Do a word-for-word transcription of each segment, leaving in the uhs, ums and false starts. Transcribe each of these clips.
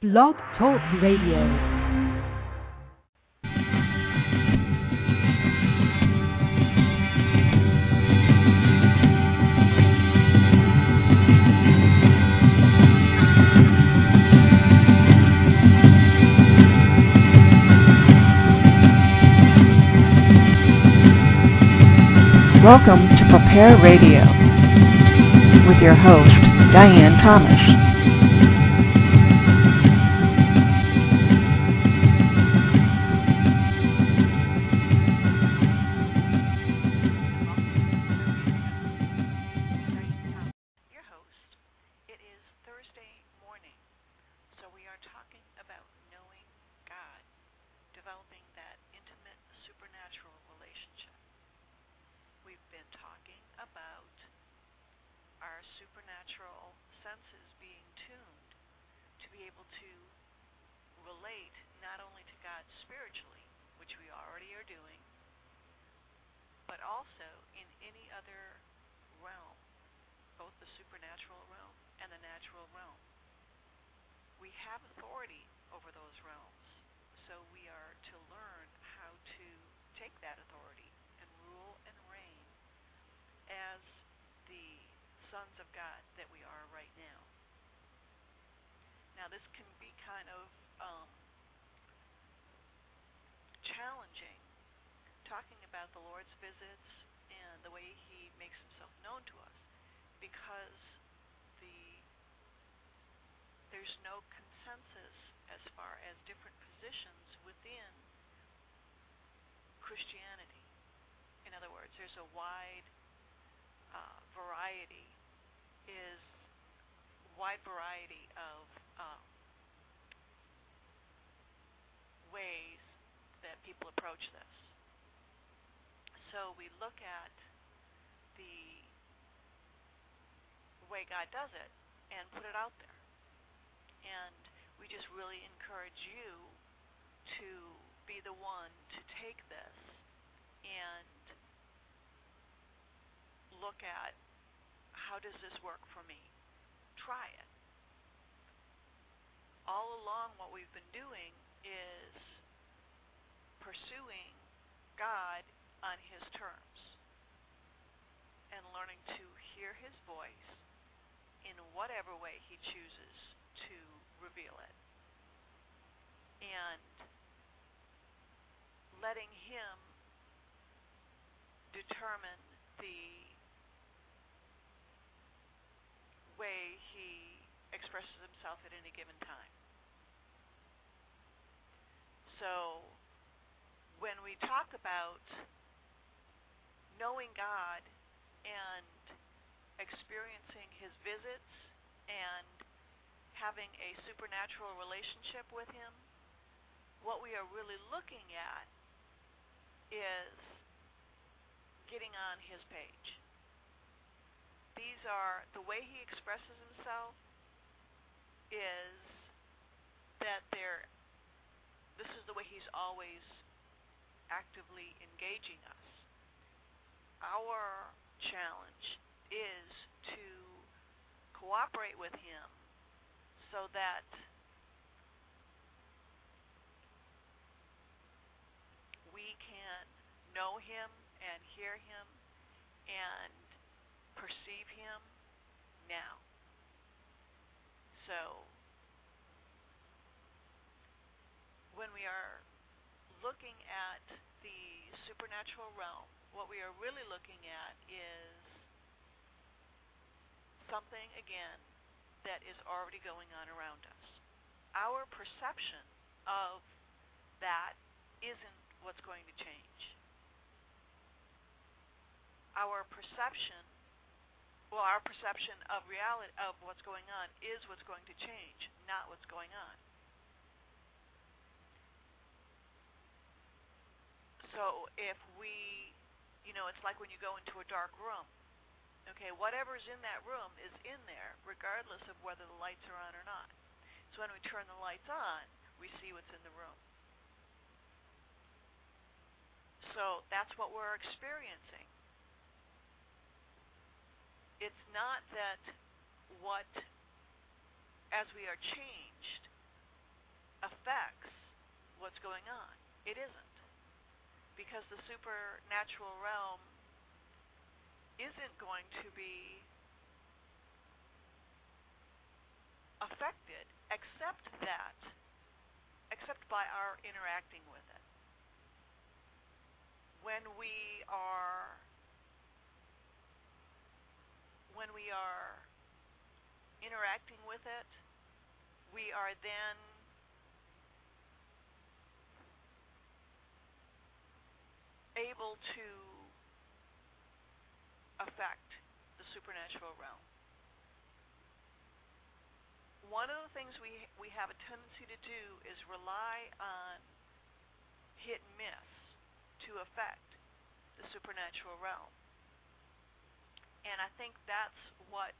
Blog Talk Radio. Welcome to Prepare Radio with your host, Diane Thomas. going on. It isn't. Because the supernatural realm isn't going to be affected except that, except by our interacting with it. When we are, when we are interacting with it, we are then able to affect the supernatural realm. One of the things we we have a tendency to do is rely on hit and miss to affect the supernatural realm. And I think that's what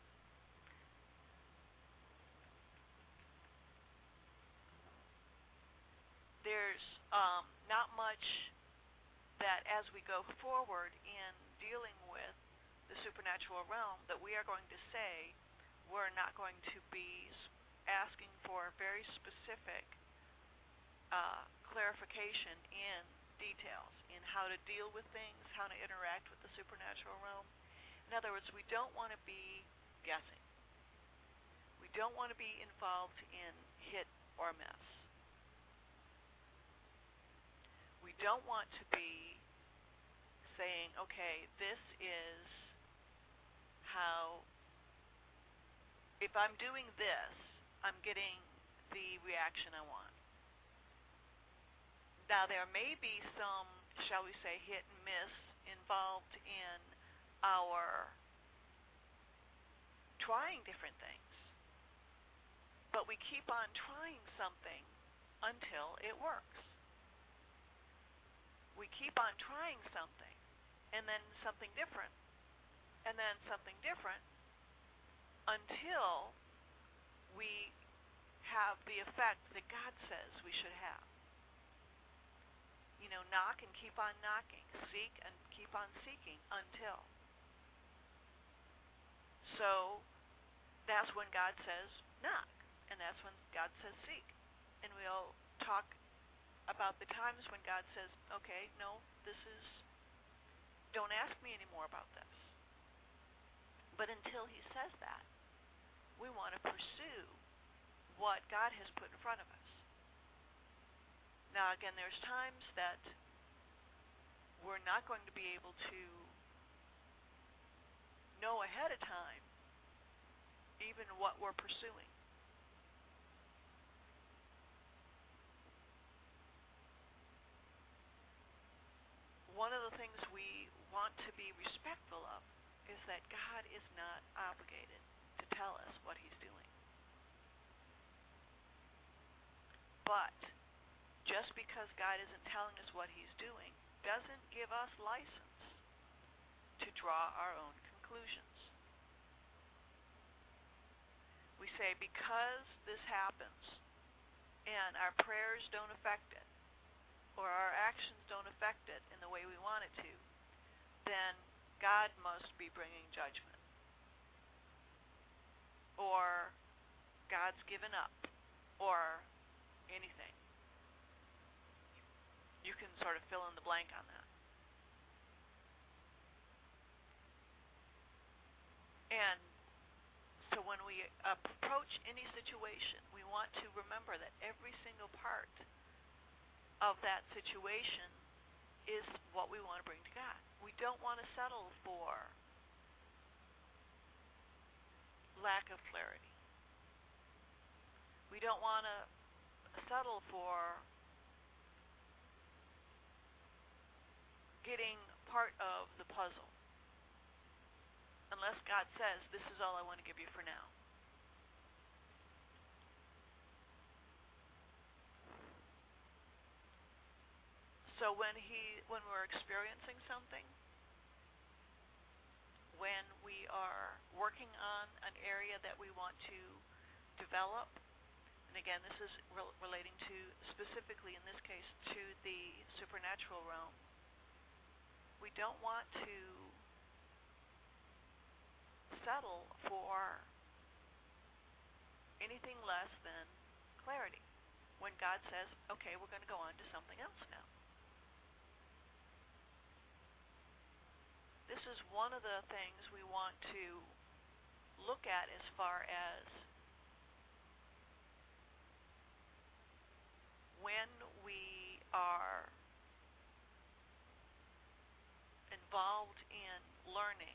there's um, not much that as we go forward in dealing with the supernatural realm that we are going to say we're not going to be asking for very specific uh, clarification in details in how to deal with things, how to interact with the supernatural realm. In other words, we don't want to be guessing. We don't want to be involved in hit or miss. We don't want to be saying, okay, this is how, if I'm doing this, I'm getting the reaction I want. Now, there may be some, shall we say, hit and miss involved in our trying different things. But we keep on trying something until it works. We keep on trying something, and then something different, and then something different, until we have the effect that God says we should have. You know, knock and keep on knocking, seek and keep on seeking until. So that's when God says knock, and that's when God says seek. And we'll talk about the times when God says, okay, no, this is, don't ask me anymore about this. But until he says that, we want to pursue what God has put in front of us. Now, again, there's times that we're not going to be able to know ahead of time even what we're pursuing. One of the things we want to be respectful of is that God is not obligated to tell us what he's doing. But just because God isn't telling us what he's doing doesn't give us license to draw our own conclusions. We say, because this happens and our prayers don't affect it, or our actions don't affect it in the way we want it to, then God must be bringing judgment. Or God's given up, or anything. You can sort of fill in the blank on that. And so when we approach any situation, we want to remember that every single part of that situation is what we want to bring to God. We don't want to settle for lack of clarity. We don't want to settle for getting part of the puzzle, unless God says, this is all I want to give you for now. So when he, when we're experiencing something, when we are working on an area that we want to develop, and again, this is re- relating to, specifically in this case, to the supernatural realm, we don't want to settle for anything less than clarity when God God says, okay, we're going to go on to something else now. This is one of the things we want to look at as far as when we are involved in learning.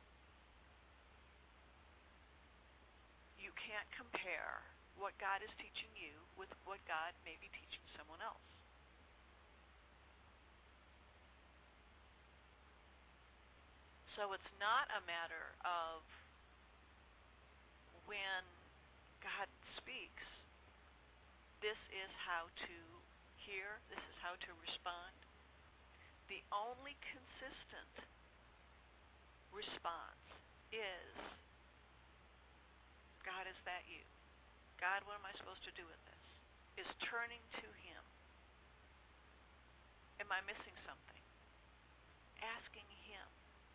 You can't compare what God is teaching you with what God may be teaching someone else. So it's not a matter of when God speaks, this is how to hear, this is how to respond. The only consistent response is, God, is that you? God, what am I supposed to do with this? Is turning to Him. Am I missing something? Asking Him.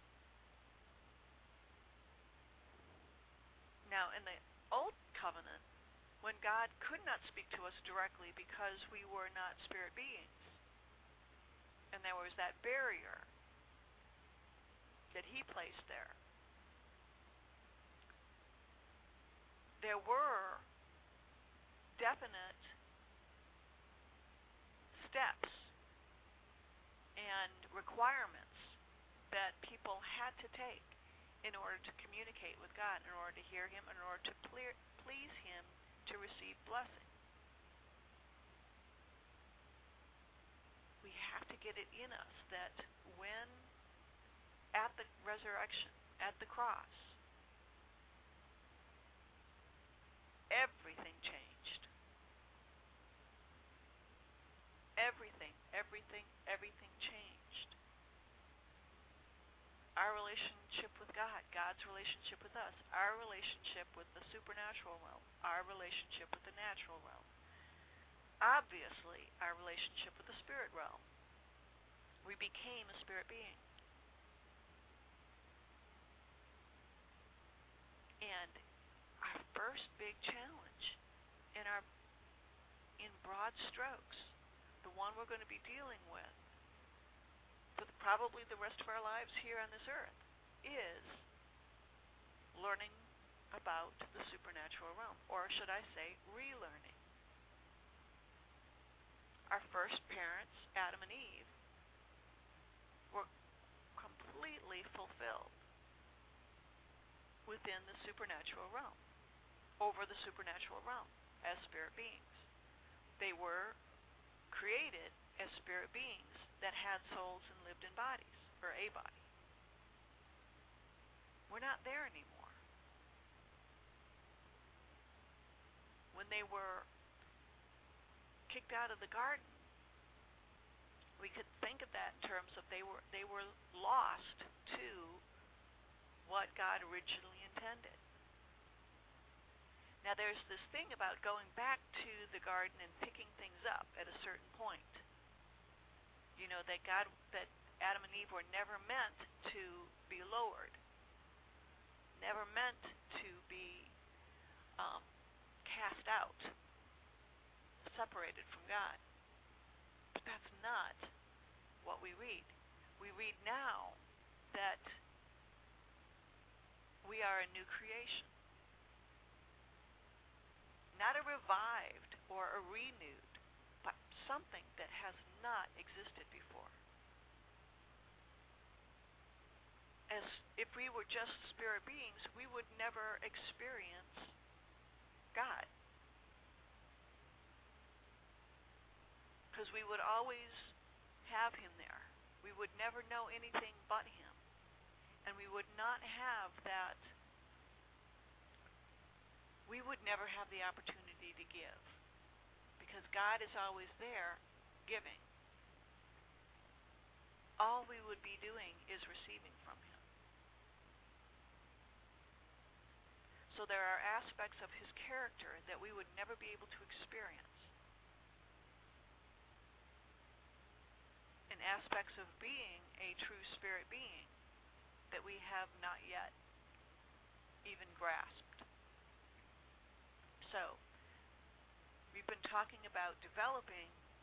Now, in the Old Covenant, when God could not speak to us directly because we were not spirit beings, and there was that barrier that He placed there, there were definite steps and requirements that people had to take in order to communicate with God, in order to hear Him, in order to ple- please Him, to receive blessing. We have to get it in us that when at the resurrection, at the cross, everything changed. Everything, everything, everything changed. Our relationship with God, God's relationship with us, our relationship with the supernatural realm, our relationship with the natural realm. Obviously, our relationship with the spirit realm. We became a spirit being. And our first big challenge in our in broad strokes, the one we're going to be dealing with for the, probably the rest of our lives here on this earth, is learning about the supernatural realm, or should I say, relearning. Our first parents, Adam and Eve, were completely fulfilled within the supernatural realm, over the supernatural realm, as spirit beings. They were created as spirit beings that had souls and lived in bodies, or a body. We're not there anymore. When they were kicked out of the garden, we could think of that in terms of they were they were lost to what God originally intended. Now there's this thing about going back to the garden and picking things up at a certain point. You know, that God, that Adam and Eve were never meant to be lowered, never meant to be um, cast out, separated from God. But that's not what we read. We read now that we are a new creation. Not a revived or a renewed, but something that has not existed before. As if we were just spirit beings, we would never experience God. Because we would always have Him there. We would never know anything but Him. And we would not have that, we would never have the opportunity to give. Because God is always there giving. All we would be doing is receiving from Him. So there are aspects of His character that we would never be able to experience. And aspects of being a true spirit being that we have not yet even grasped. So, we been talking about developing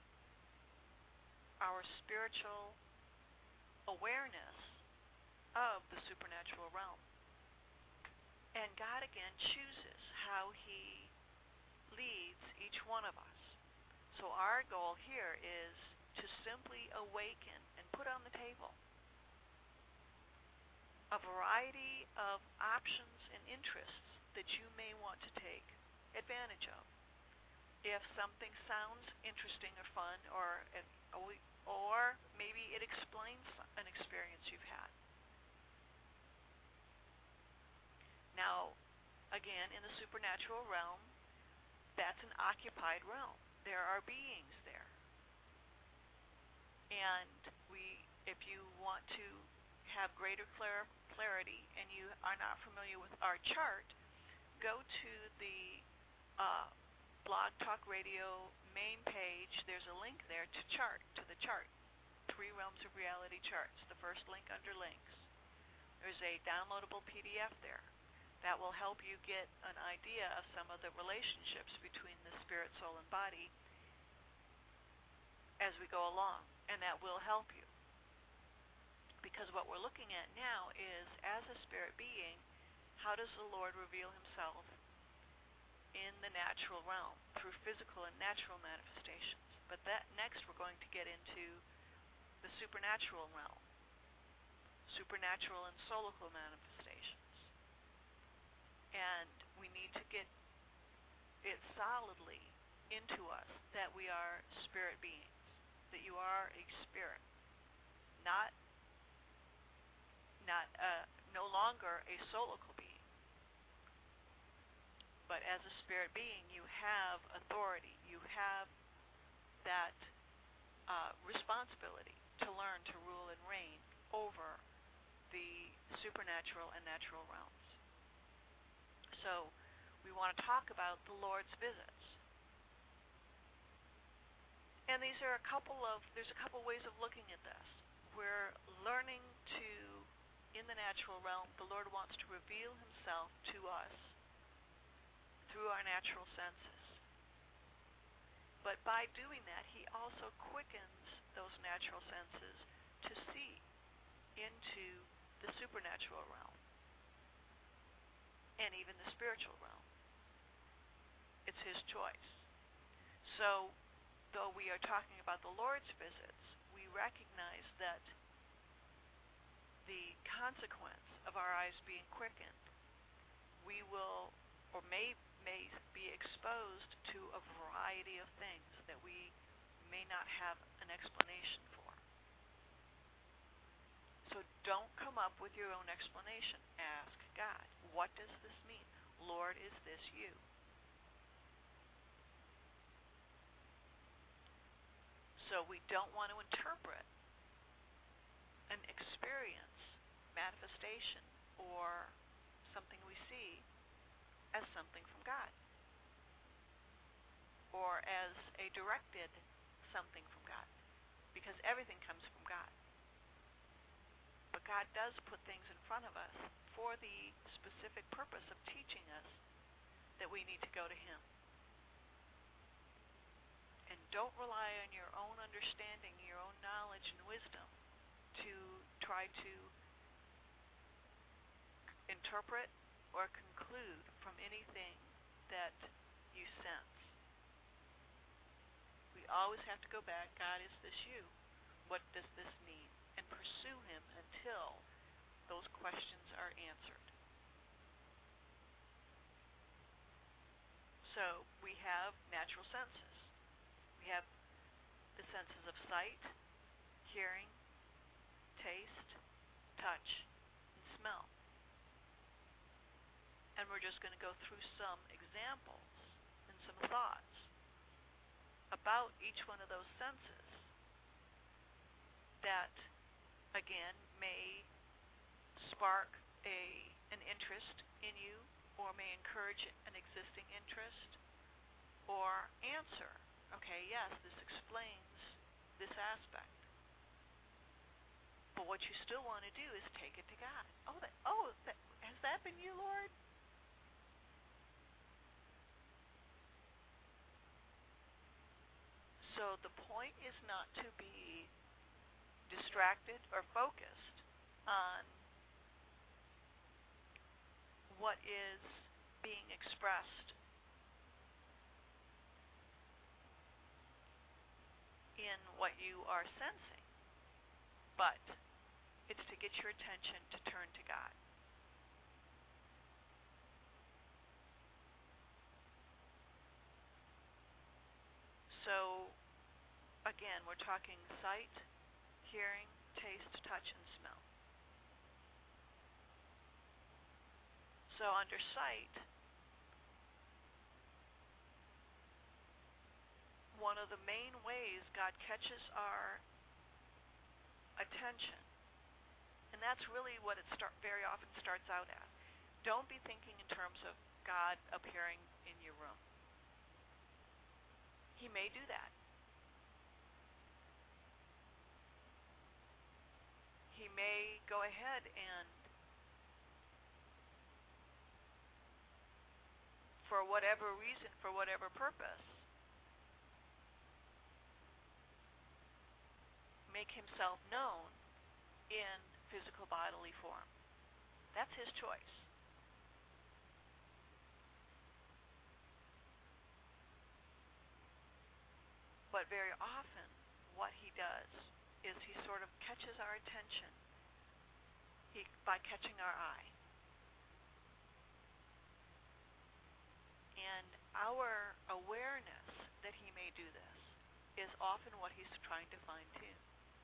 our spiritual awareness of the supernatural realm. And God again chooses how He leads each one of us. So our goal here is to simply awaken and put on the table a variety of options and interests that you may want to take advantage of. If something sounds interesting or fun, or or maybe it explains an experience you've had. Now, again, in the supernatural realm, that's an occupied realm. There are beings there. And we, if you want to have greater clar- clarity and you are not familiar with our chart, go to the uh, Blog Talk Radio main page. There's a link there to chart, to the chart. Three Realms of Reality charts, the first link under links. There's a downloadable P D F there that will help you get an idea of some of the relationships between the spirit, soul, and body as we go along, and that will help you. Because what we're looking at now is, as a spirit being, how does the Lord reveal Himself in the natural realm through physical and natural manifestations? But that next we're going to get into the supernatural realm, supernatural and soulical manifestations. And we need to get it solidly into us that we are spirit beings, that you are a spirit, not not uh, no longer a soulical being, but as a spirit being, you have authority, you have that uh, responsibility to learn to rule and reign over the supernatural and natural realms. So we want to talk about the Lord's visits. And these are a couple of, there's a couple ways of looking at this. We're learning to, in the natural realm, the Lord wants to reveal Himself to us through our natural senses. But by doing that, He also quickens those natural senses to see into the supernatural realm and even the spiritual realm. It's His choice. So, though we are talking about the Lord's visits, we recognize that the consequence of our eyes being quickened, we will, or may, may be exposed to a variety of things that we may not have an explanation for. So don't come up with your own explanation. Ask God, what does this mean? Lord, is this you? So we don't want to interpret an experience, manifestation, or something we see as something from God, or as a directed something from God, because everything comes from God. But God does put things in front of us for the specific purpose of teaching us that we need to go to Him. And don't rely on your own understanding, your own knowledge and wisdom to try to interpret or conclude from anything that you sense. We always have to go back, God, is this you? What does this mean? And pursue Him until those questions are answered. So we have natural senses. We have the senses of sight, hearing, taste, touch, and smell. And we're just going to go through some examples and some thoughts about each one of those senses that, again, may spark a an interest in you, or may encourage an existing interest, or answer, okay, yes, this explains this aspect. But what you still want to do is take it to God. Oh, that, oh, that, has that been you, Lord? So the point is not to be distracted or focused on what is being expressed in what you are sensing, but it's to get your attention to turn to God. So, again, we're talking sight, hearing, taste, touch, and smell. So under sight, one of the main ways God catches our attention, and that's really what it start, very often starts out as. Don't be thinking in terms of God appearing in your room. He may do that. He may go ahead and, for whatever reason, for whatever purpose, make himself known in physical bodily form. That's his choice. But very often, what he does is he sort of catches our attention he, by catching our eye. And our awareness that he may do this is often what he's trying to fine-tune.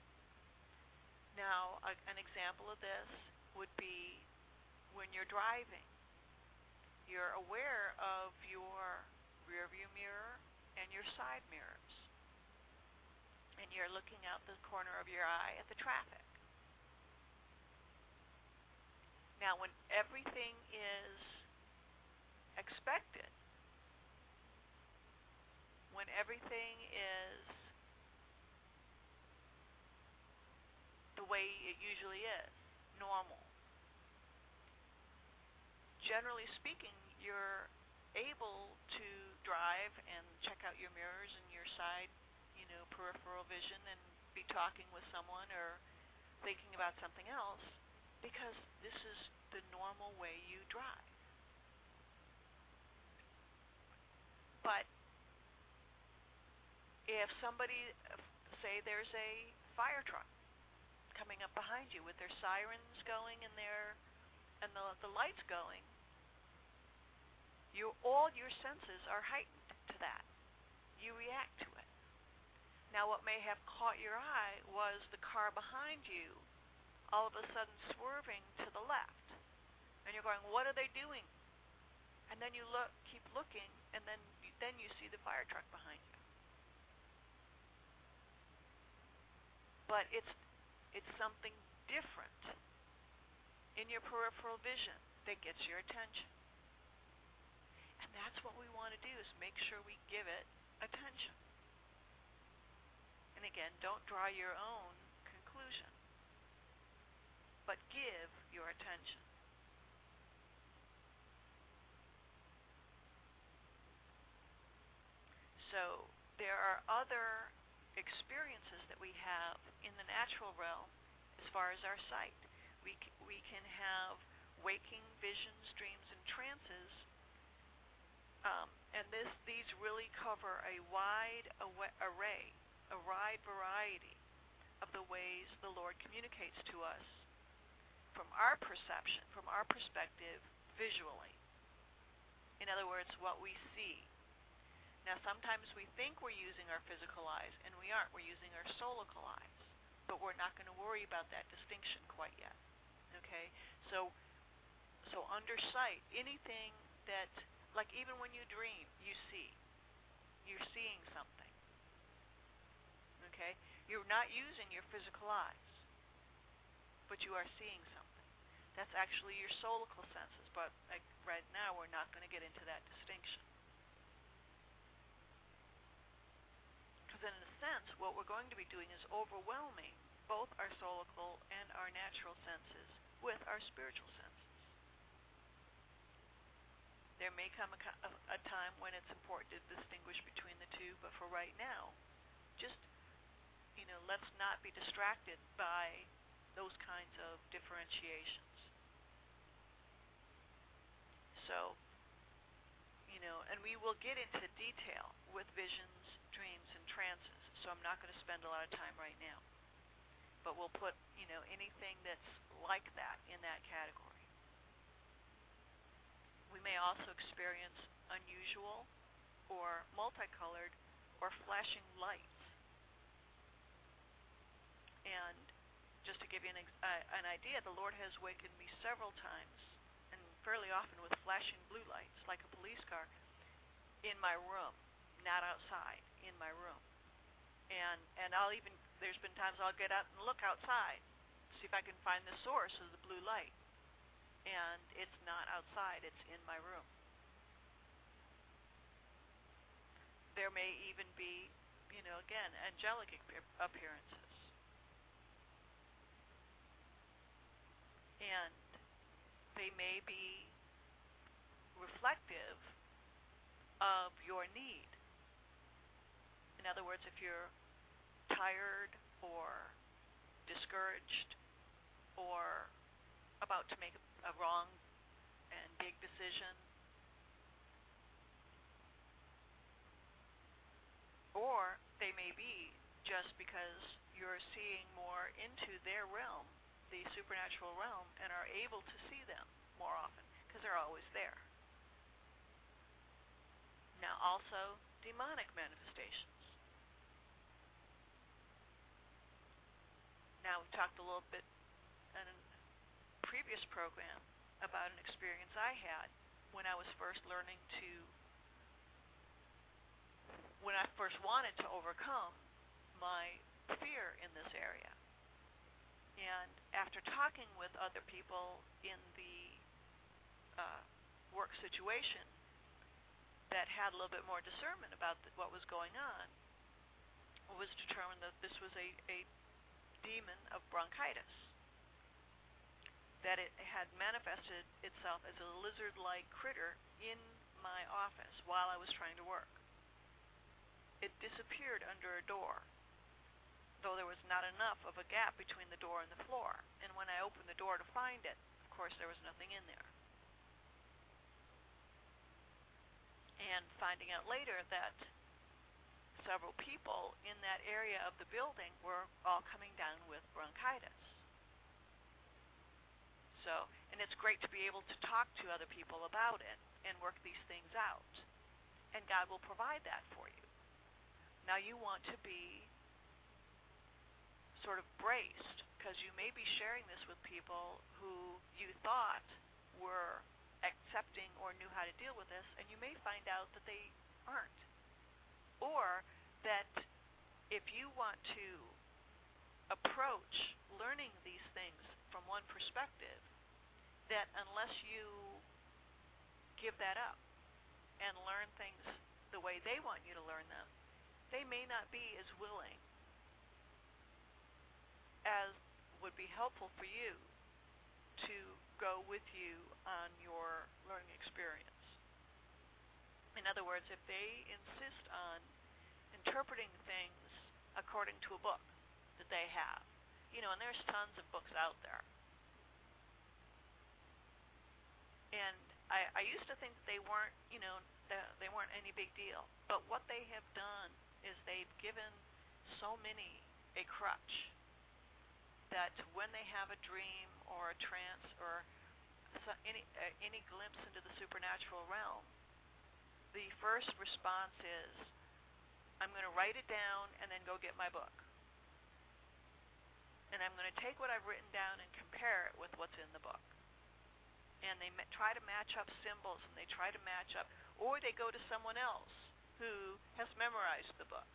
Now, a, an example of this would be when you're driving. You're aware of your rearview mirror and your side mirrors. And you're looking out the corner of your eye at the traffic. Now, when everything is expected, when everything is the way it usually is, normal, generally speaking, you're able to drive and check out your mirrors and your side, you know, peripheral vision and be talking with someone or thinking about something else because this is the normal way you drive. But if somebody, say there's a fire truck coming up behind you with their sirens going and their and the the lights going, you all your senses are heightened to that. You react to it. Now, what may have caught your eye was the car behind you all of a sudden swerving to the left, and you're going, "What are they doing?" And then you look, keep looking, and then then you see the fire truck behind you. But it's it's something different in your peripheral vision that gets your attention. And that's what we want to do, is make sure we give it attention. And again, don't draw your own conclusion, but give your attention. So there are other experiences that we have in the natural realm as far as our sight. We, c- we can have waking visions, dreams, and trances. Um, and this, these really cover a wide array, a wide variety of the ways the Lord communicates to us from our perception, from our perspective, visually. In other words, what we see. Now, sometimes we think we're using our physical eyes, and we aren't. We're using our soulical eyes. But we're not going to worry about that distinction quite yet. Okay? So, so under sight, anything that, like even when you dream, you see. You're seeing something. Okay? You're not using your physical eyes, but you are seeing something. That's actually your soulical senses, but like right now we're not going to get into that distinction. Because in a sense, what we're going to be doing is overwhelming both our soulical and our natural senses with our spiritual senses. There may come a, a, a time when it's important to distinguish between the two, but for right now, just, you know, let's not be distracted by those kinds of differentiations. So, you know, and we will get into detail with visions, dreams, and trances, so I'm not going to spend a lot of time right now. But we'll put, you know, anything that's like that in that category. We may also experience unusual or multicolored or flashing lights. And just to give you an, uh, an idea, the Lord has wakened me several times, and fairly often with flashing blue lights, like a police car, in my room, not outside, in my room. And and I'll even, there's been times I'll get up and look outside, see if I can find the source of the blue light. And it's not outside, it's in my room. There may even be, you know, again, angelic appearances. And they may be reflective of your need. In other words, if you're tired or discouraged or about to make a wrong and big decision, or they may be just because you're seeing more into their realm, the supernatural realm, and are able to see them more often because they're always there. Now also demonic manifestations. Now we've talked a little bit in a previous program about an experience I had when I was first learning to, when I first wanted to overcome my fear in this area. And after talking with other people in the uh, work situation that had a little bit more discernment about the, what was going on, it was determined that this was a, a demon of bronchitis, that it had manifested itself as a lizard-like critter in my office while I was trying to work. It disappeared under a door, though there was not enough of a gap between the door and the floor. And when I opened the door to find it, of course, there was nothing in there. And finding out later that several people in that area of the building were all coming down with bronchitis. So, and it's great to be able to talk to other people about it and work these things out. And God will provide that for you. Now you want to be sort of braced, because you may be sharing this with people who you thought were accepting or knew how to deal with this, and you may find out that they aren't. Or that if you want to approach learning these things from one perspective, that unless you give that up and learn things the way they want you to learn them, they may not be as willing as would be helpful for you to go with you on your learning experience. In other words, if they insist on interpreting things according to a book that they have, you know, and there's tons of books out there. And I, I used to think that they weren't, you know, they weren't any big deal. But what they have done is they've given so many a crutch that when they have a dream or a trance or any uh, any glimpse into the supernatural realm, the first response is, I'm going to write it down and then go get my book. And I'm going to take what I've written down and compare it with what's in the book. And they ma- try to match up symbols, and they try to match up, or they go to someone else who has memorized the book.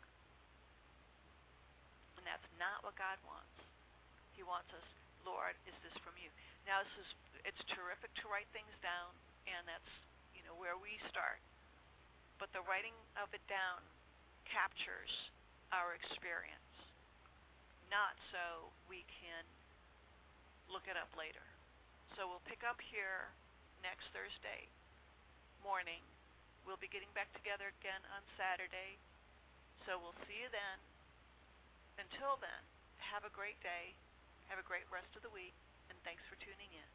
And that's not what God wants. He wants us, Lord, is this from you? Now, this is, it's terrific to write things down, and that's, you know, where we start. But the writing of it down captures our experience, not so we can look it up later. So we'll pick up here next Thursday morning. We'll be getting back together again on Saturday. So we'll see you then. until then, have a great day, have a great rest of the week, and thanks for tuning in.